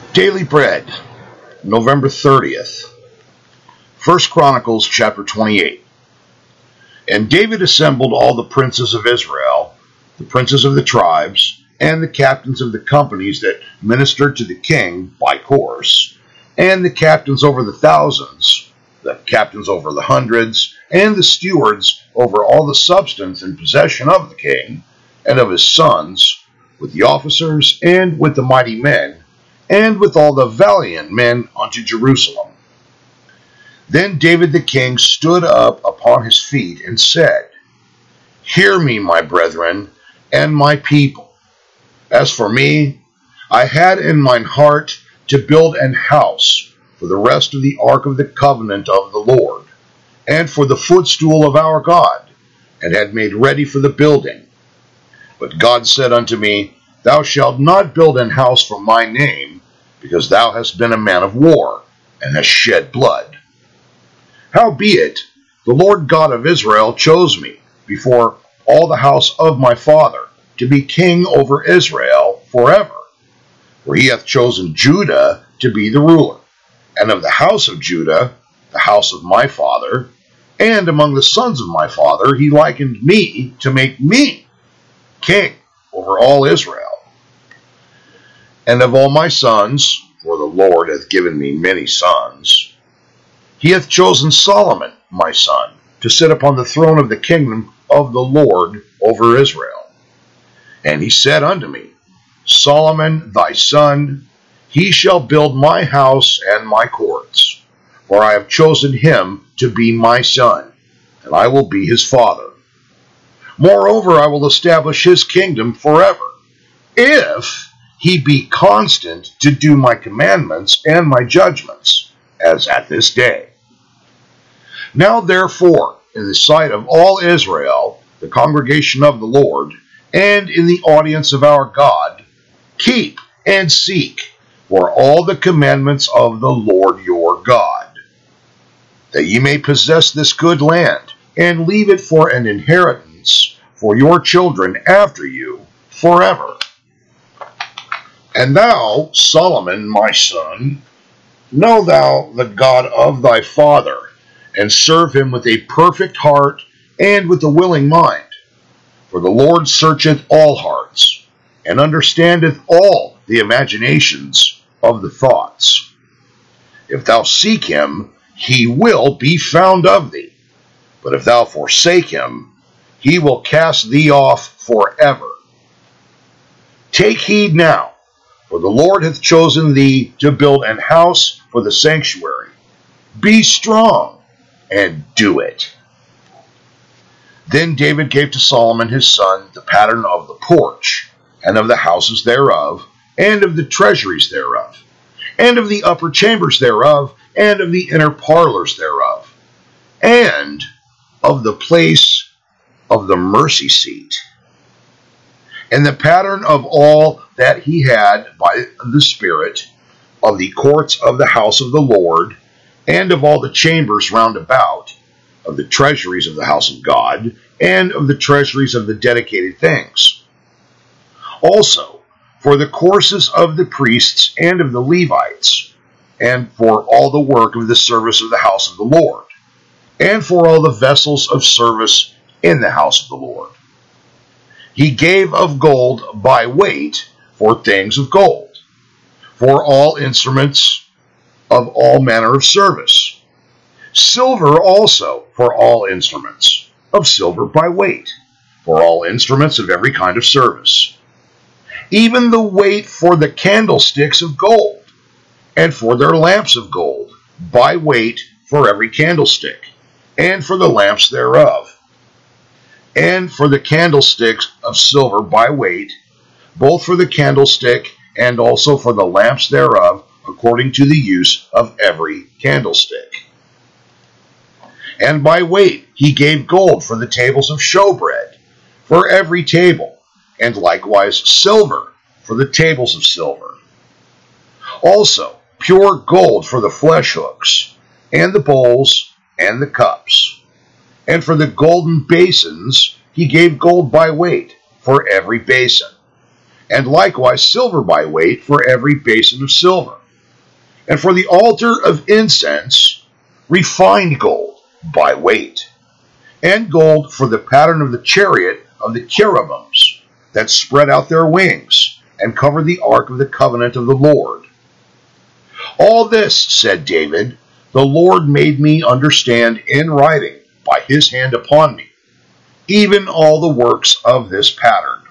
Daily Bread, November 30th. 1 Chronicles chapter 28. And David assembled all the princes of Israel, the princes of the tribes, and the captains of the companies that ministered to the king by course, and the captains over the thousands, the captains over the hundreds, and the stewards over all the substance and possession of the king, and of his sons, with the officers, and with the mighty men, and with all the valiant men unto Jerusalem. Then David the king stood up upon his feet and said, Hear me, my brethren, and my people. As for me, I had in mine heart to build an house for the rest of the ark of the covenant of the Lord, and for the footstool of our God, and had made ready for the building. But God said unto me, Thou shalt not build an house for my name, because thou hast been a man of war, and hast shed blood. Howbeit, the Lord God of Israel chose me before all the house of my father to be king over Israel forever. For he hath chosen Judah to be the ruler, and of the house of Judah, the house of my father, and among the sons of my father he likened me to make me king over all Israel. And of all my sons, for the Lord hath given me many sons, he hath chosen Solomon, my son, to sit upon the throne of the kingdom of the Lord over Israel. And he said unto me, Solomon thy son, he shall build my house and my courts, for I have chosen him to be my son, and I will be his father. Moreover, I will establish his kingdom forever, if he be constant to do my commandments and my judgments, as at this day. Now therefore, in the sight of all Israel, the congregation of the Lord, and in the audience of our God, keep and seek for all the commandments of the Lord your God, that ye may possess this good land, and leave it for an inheritance for your children after you forever. And thou, Solomon, my son, know thou the God of thy father, and serve him with a perfect heart and with a willing mind. For the Lord searcheth all hearts, and understandeth all the imaginations of the thoughts. If thou seek him, he will be found of thee. But if thou forsake him, he will cast thee off forever. Take heed now, for the Lord hath chosen thee to build an house for the sanctuary. Be strong, and do it. Then David gave to Solomon his son the pattern of the porch, and of the houses thereof, and of the treasuries thereof, and of the upper chambers thereof, and of the inner parlors thereof, and of the place of the mercy seat, and the pattern of all that he had by the Spirit, of the courts of the house of the Lord, and of all the chambers round about, of the treasuries of the house of God, and of the treasuries of the dedicated things. Also, for the courses of the priests and of the Levites, and for all the work of the service of the house of the Lord, and for all the vessels of service in the house of the Lord. He gave of gold by weight for things of gold, for all instruments of all manner of service. Silver also for all instruments, of silver by weight, for all instruments of every kind of service. Even the weight for the candlesticks of gold, and for their lamps of gold, by weight for every candlestick, and for the lamps thereof. And for the candlesticks of silver by weight, both for the candlestick and also for the lamps thereof, according to the use of every candlestick. And by weight he gave gold for the tables of showbread, for every table, and likewise silver for the tables of silver. Also pure gold for the flesh hooks, and the bowls, and the cups. And for the golden basins he gave gold by weight for every basin, and likewise silver by weight for every basin of silver. And for the altar of incense, refined gold by weight, and gold for the pattern of the chariot of the cherubims that spread out their wings and cover the ark of the covenant of the Lord. All this, said David, the Lord made me understand in writing by his hand upon me, even all the works of this pattern.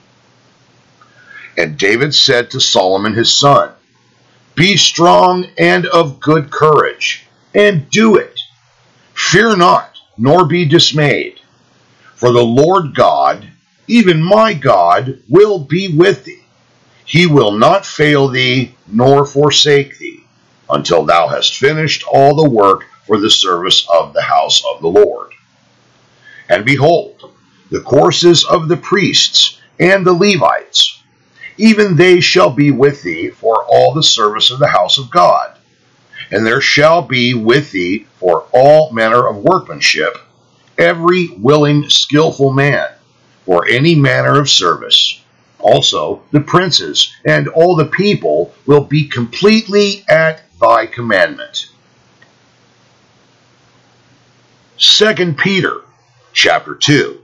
And David said to Solomon his son, Be strong and of good courage, and do it. Fear not, nor be dismayed. For the Lord God, even my God, will be with thee. He will not fail thee, nor forsake thee, until thou hast finished all the work for the service of the house of the Lord. And behold, the courses of the priests and the Levites, even they shall be with thee for all the service of the house of God. And there shall be with thee for all manner of workmanship, every willing, skillful man, for any manner of service. Also the princes and all the people will be completely at thy commandment. 2 Peter chapter 2.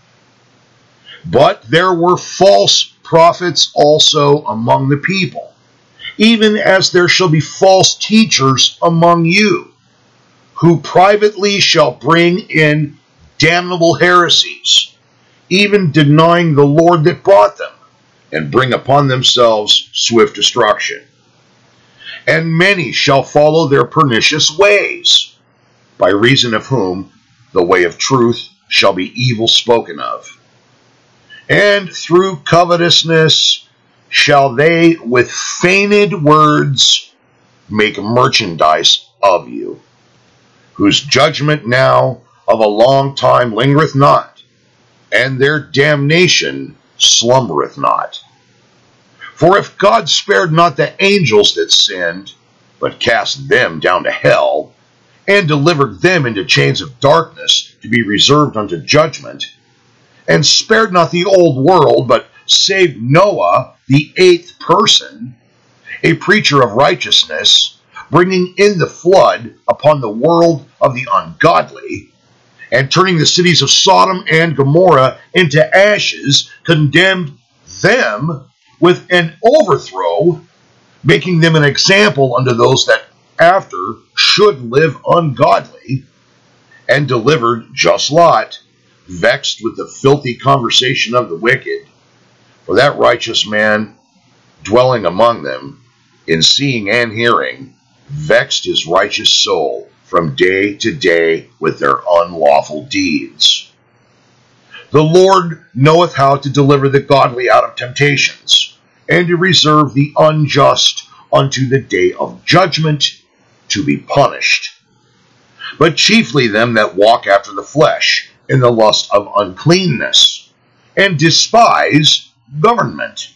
But there were false prophets also among the people, even as there shall be false teachers among you, who privately shall bring in damnable heresies, even denying the Lord that bought them, and bring upon themselves swift destruction. And many shall follow their pernicious ways, by reason of whom the way of truth shall be evil spoken of. And through covetousness shall they with feigned words make merchandise of you, whose judgment now of a long time lingereth not, and their damnation slumbereth not. For if God spared not the angels that sinned, but cast them down to hell, and delivered them into chains of darkness to be reserved unto judgment, and spared not the old world, but saved Noah, the eighth person, a preacher of righteousness, bringing in the flood upon the world of the ungodly, and turning the cities of Sodom and Gomorrah into ashes, condemned them with an overthrow, making them an example unto those that after should live ungodly, and delivered just Lot, vexed with the filthy conversation of the wicked. For that righteous man, dwelling among them, in seeing and hearing, vexed his righteous soul from day to day with their unlawful deeds. The Lord knoweth how to deliver the godly out of temptations, and to reserve the unjust unto the day of judgment, to be punished. But chiefly them that walk after the flesh, in the lust of uncleanness, and despise government.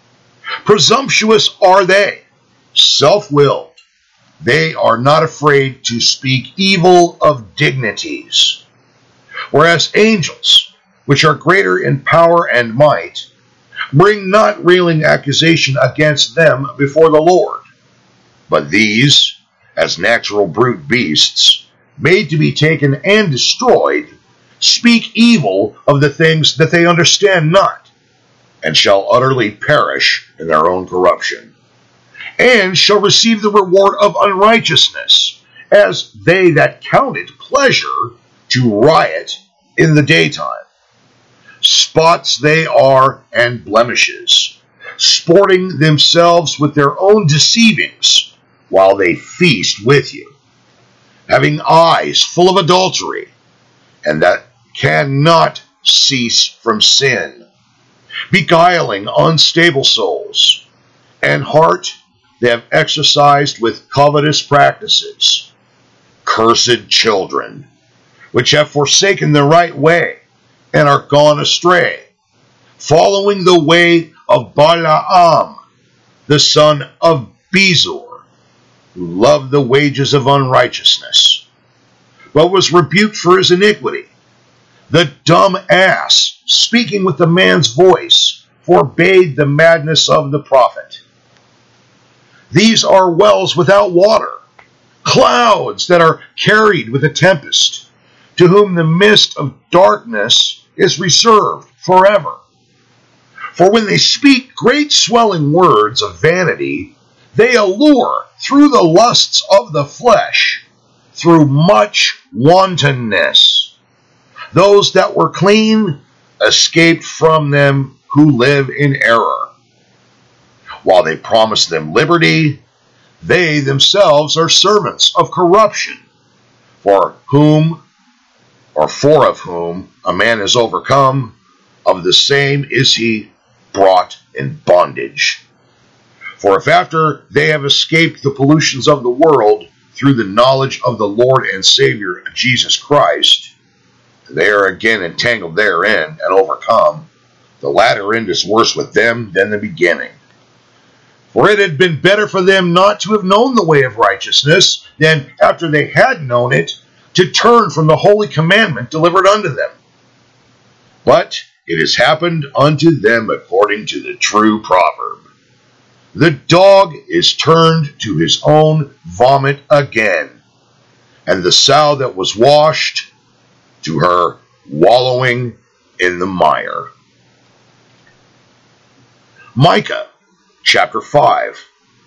Presumptuous are they, self-willed. They are not afraid to speak evil of dignities. Whereas angels, which are greater in power and might, bring not railing accusation against them before the Lord. But these, as natural brute beasts, made to be taken and destroyed, speak evil of the things that they understand not, and shall utterly perish in their own corruption, and shall receive the reward of unrighteousness, as they that count it pleasure to riot in the daytime. Spots they are and blemishes, sporting themselves with their own deceivings, while they feast with you, having eyes full of adultery, and that cannot cease from sin, beguiling unstable souls, and heart they have exercised with covetous practices. Cursed children, which have forsaken the right way, and are gone astray, following the way of Balaam, the son of Bezor, who loved the wages of unrighteousness, but was rebuked for his iniquity. The dumb ass, speaking with the man's voice, forbade the madness of the prophet. These are wells without water, clouds that are carried with a tempest, to whom the mist of darkness is reserved forever. For when they speak great swelling words of vanity, they allure through the lusts of the flesh, through much wantonness. Those that were clean escaped from them who live in error. While they promise them liberty, they themselves are servants of corruption, for of whom a man is overcome, of the same is he brought in bondage. For if after they have escaped the pollutions of the world through the knowledge of the Lord and Savior Jesus Christ, they are again entangled therein and overcome, the latter end is worse with them than the beginning. For it had been better for them not to have known the way of righteousness than, after they had known it, to turn from the holy commandment delivered unto them. But it has happened unto them according to the true proverb. The dog is turned to his own vomit again, and the sow that was washed to her wallowing in the mire. Micah chapter 5.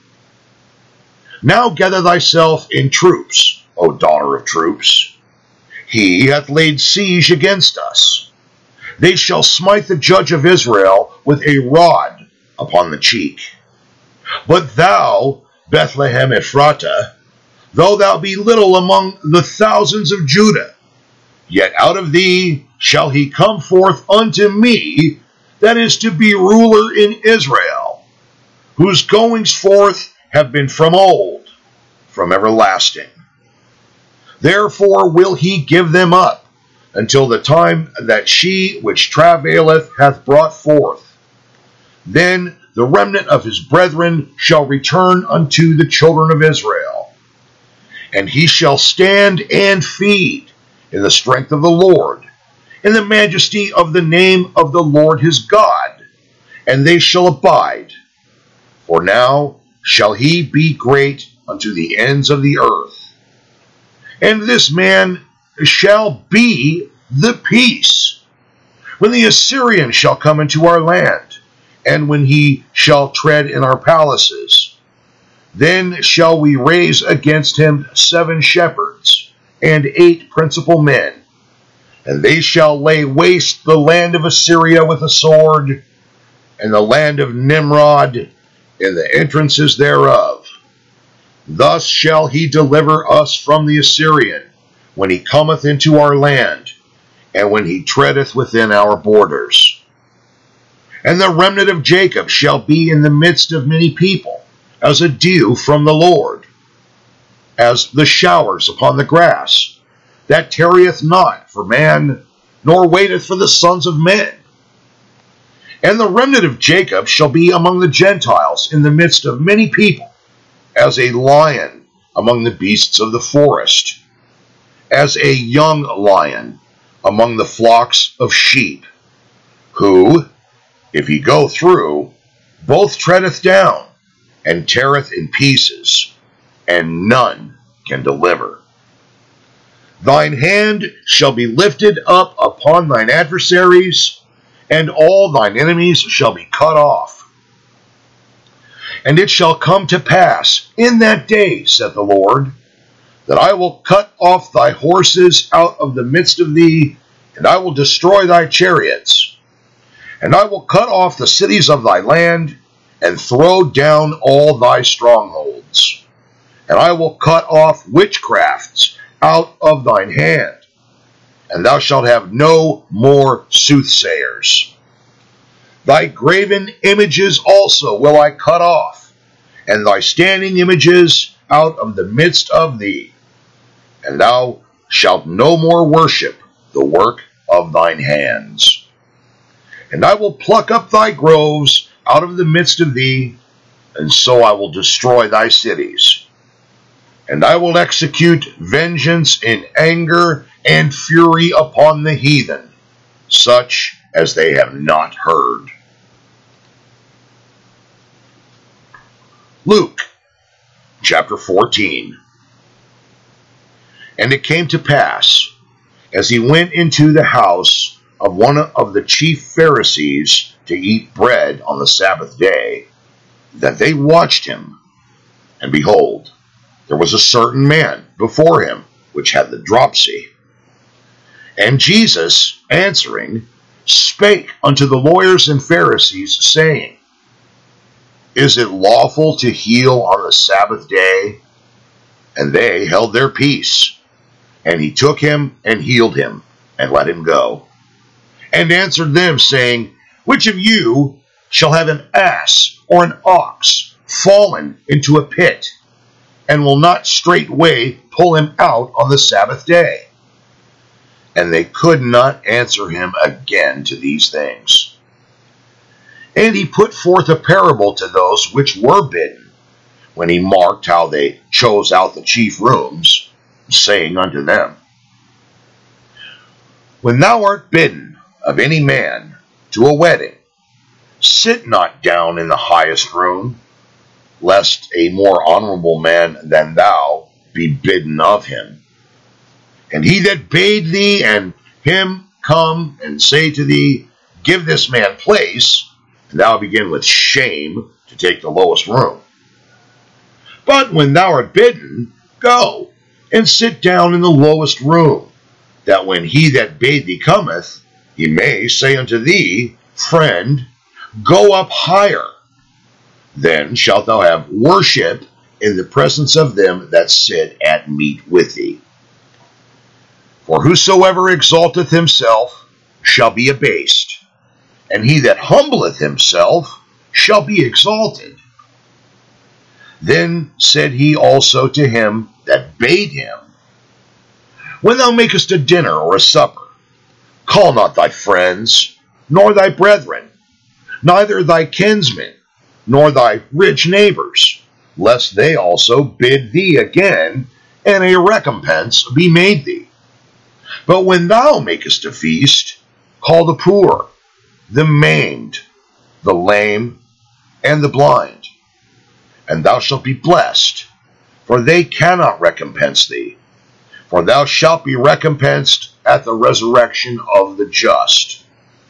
Now gather thyself in troops, O daughter of troops. He hath laid siege against us. They shall smite the judge of Israel with a rod upon the cheek. But thou, Bethlehem Ephratah, though thou be little among the thousands of Judah, yet out of thee shall he come forth unto me, that is to be ruler in Israel, whose goings forth have been from old, from everlasting. Therefore will he give them up, until the time that she which travaileth hath brought forth. Then the remnant of his brethren shall return unto the children of Israel. And he shall stand and feed in the strength of the Lord, in the majesty of the name of the Lord his God, and they shall abide. For now shall he be great unto the ends of the earth. And this man shall be the peace, when the Assyrian shall come into our land, and when he shall tread in our palaces. Then shall we raise against him 7 shepherds, and 8 principal men, and they shall lay waste the land of Assyria with a sword, and the land of Nimrod in the entrances thereof. Thus shall he deliver us from the Assyrian, when he cometh into our land, and when he treadeth within our borders. And the remnant of Jacob shall be in the midst of many people, as a dew from the Lord, as the showers upon the grass, that tarrieth not for man, nor waiteth for the sons of men. And the remnant of Jacob shall be among the Gentiles in the midst of many people, as a lion among the beasts of the forest, as a young lion among the flocks of sheep, who, if he go through, both treadeth down, and teareth in pieces, and none can deliver. Thine hand shall be lifted up upon thine adversaries, and all thine enemies shall be cut off. And it shall come to pass in that day, saith the Lord, that I will cut off thy horses out of the midst of thee, and I will destroy thy chariots. And I will cut off the cities of thy land, and throw down all thy strongholds. And I will cut off witchcrafts out of thine hand, and thou shalt have no more soothsayers. Thy graven images also will I cut off, and thy standing images out of the midst of thee. And thou shalt no more worship the work of thine hands. And I will pluck up thy groves out of the midst of thee, and so I will destroy thy cities. And I will execute vengeance in anger and fury upon the heathen, such as they have not heard. Luke chapter 14. And it came to pass, as he went into the house of one of the chief Pharisees to eat bread on the Sabbath day, that they watched him. And behold, there was a certain man before him which had the dropsy. And Jesus, answering, spake unto the lawyers and Pharisees, saying, Is it lawful to heal on the Sabbath day? And they held their peace. And he took him and healed him, and let him go. And answered them, saying, Which of you shall have an ass or an ox fallen into a pit, and will not straightway pull him out on the Sabbath day? And they could not answer him again to these things. And he put forth a parable to those which were bidden, when he marked how they chose out the chief rooms, saying unto them, When thou art bidden of any man to a wedding, sit not down in the highest room, lest a more honorable man than thou be bidden of him. And he that bade thee and him come and say to thee, Give this man place, and thou begin with shame to take the lowest room. But when thou art bidden, go and sit down in the lowest room, that when he that bade thee cometh, he may say unto thee, Friend, go up higher. Then shalt thou have worship in the presence of them that sit at meat with thee. For whosoever exalteth himself shall be abased, and he that humbleth himself shall be exalted. Then said he also to him that bade him, When thou makest a dinner or a supper, call not thy friends, nor thy brethren, neither thy kinsmen, nor thy rich neighbors, lest they also bid thee again, and a recompense be made thee. But when thou makest a feast, call the poor, the maimed, the lame, and the blind, and thou shalt be blessed, for they cannot recompense thee, for thou shalt be recompensed at the resurrection of the just.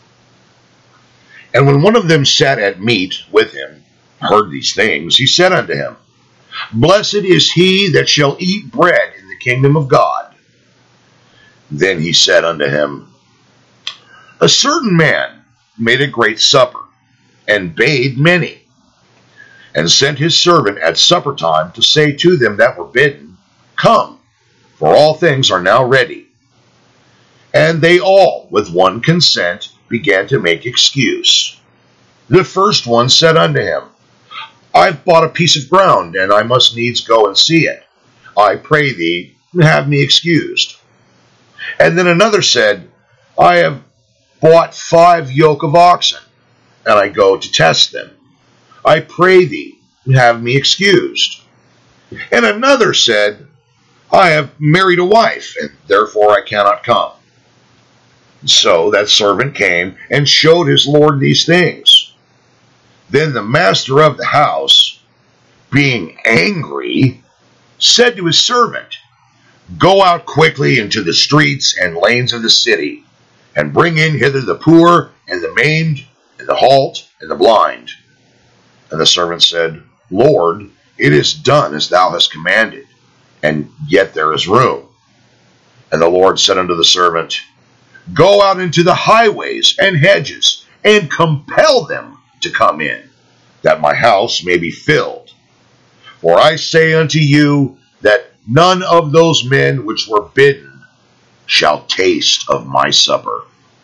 And when one of them sat at meat with him, heard these things, he said unto him, Blessed is he that shall eat bread in the kingdom of God. Then he said unto him, A certain man made a great supper, and bade many, and sent his servant at supper time to say to them that were bidden, Come, for all things are now ready. And they all, with one consent, began to make excuse. The first one said unto him, I've bought a piece of ground, and I must needs go and see it. I pray thee, have me excused. And then another said, I have bought 5 yoke of oxen, and I go to test them. I pray thee, have me excused. And another said, I have married a wife, and therefore I cannot come. So that servant came and showed his lord these things. Then the master of the house, being angry, said to his servant, Go out quickly into the streets and lanes of the city, and bring in hither the poor, and the maimed, and the halt, and the blind. And the servant said, Lord, it is done as thou hast commanded, and yet there is room. And the Lord said unto the servant, Go out into the highways and hedges, and compel them to come in, that my house may be filled. For I say unto you, that none of those men which were bidden shall taste of my supper.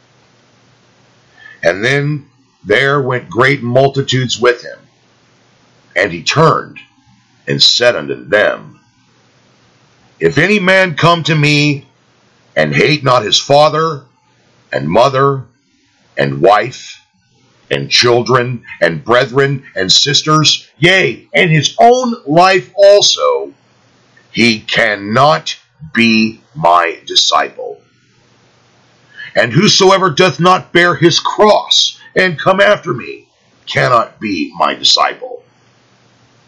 And then there went great multitudes with him. And he turned and said unto them, If any man come to me, and hate not his father, and mother, and wife, and children, and brethren, and sisters, yea, and his own life also, he cannot be my disciple. And whosoever doth not bear his cross, and come after me, cannot be my disciple.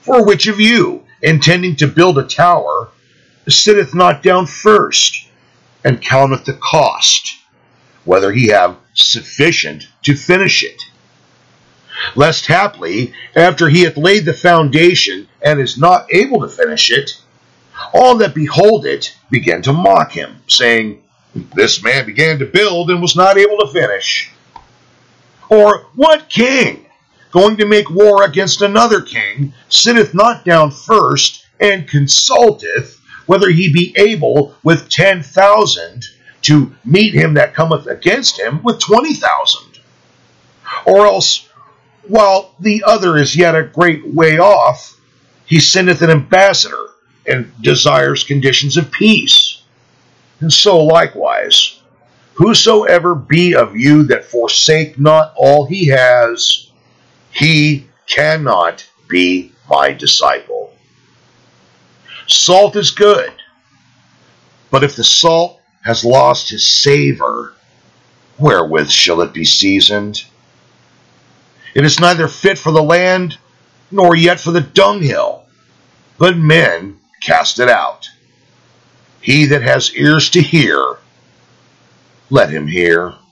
For which of you, intending to build a tower, sitteth not down first, and counteth the cost, whether he have sufficient to finish it? Lest haply, after he hath laid the foundation, and is not able to finish it, all that behold it begin to mock him, saying, This man began to build and was not able to finish. Or what king, going to make war against another king, sitteth not down first, and consulteth whether he be able with 10,000 to meet him that cometh against him with 20,000? Or else, while the other is yet a great way off, he sendeth an ambassador, and desires conditions of peace. And so likewise, whosoever be of you that forsake not all he has, he cannot be my disciple. Salt is good, but if the salt has lost his savor, wherewith shall it be seasoned? It is neither fit for the land, nor yet for the dunghill, but men cast it out. He that has ears to hear, let him hear.